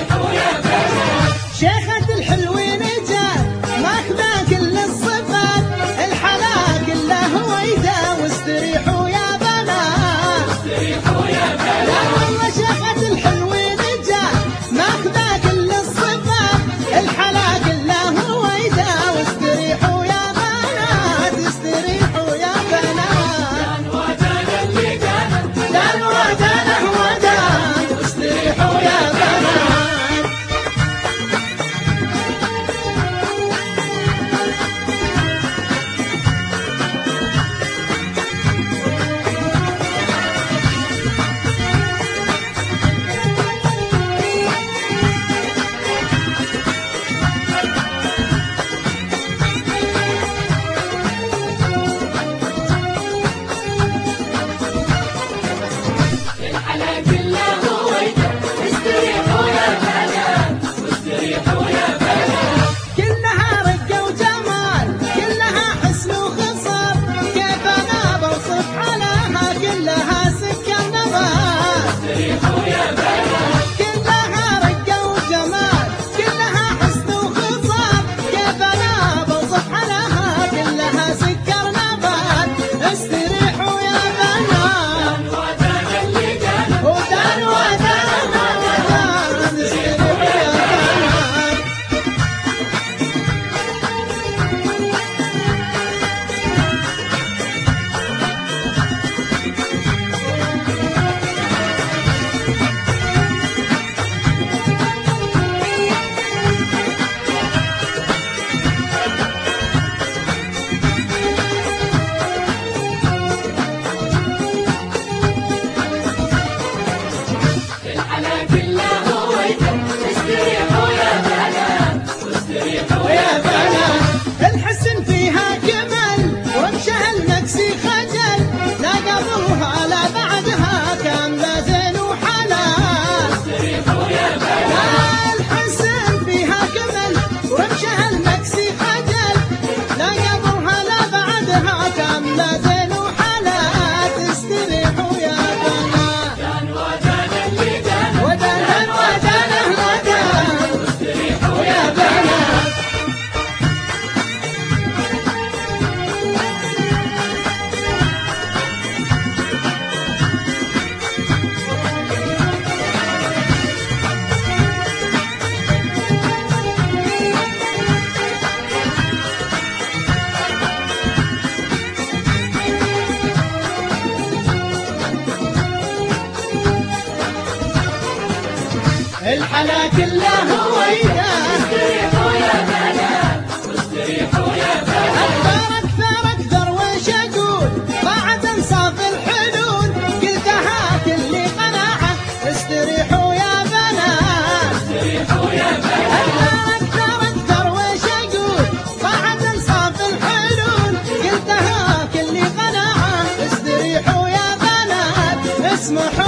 شيخة الحلوين جات ماخذة كل الصفات، الحلا كله ويدا واستريحوا يا بنات. لا والله شيخة الحلوين جات ماخذة كل الصفات، الحلا كله ويدا واستريحوا يا بنات، استريحوا يا بنات. دان ودانه ودان واستريحوا يا بنات. الحسن فيها جمل ومشى المكسي خجل، لا قبلها لا بعدها كاملة زين وحلال. الحسن فيها جمل ومشى المكسي خجل، لا قبلها لا بعدها كاملة زين وحلال، استريحوا يا بنات. ودان ودانه ودان واستريحوا يا بنات. الحلا كله ويدا واستريحوا يا بنات، واستريحوا يا بنات. أكثر وش أقول بعد انصاف الحلول، قلتها كل قناعة استريحوا يا بنات، استريحوا يا بنات. أكثر وش أقول بعد انصاف الحلول، قلتها كل قناعة استريحوا يا بنات. اسمحوا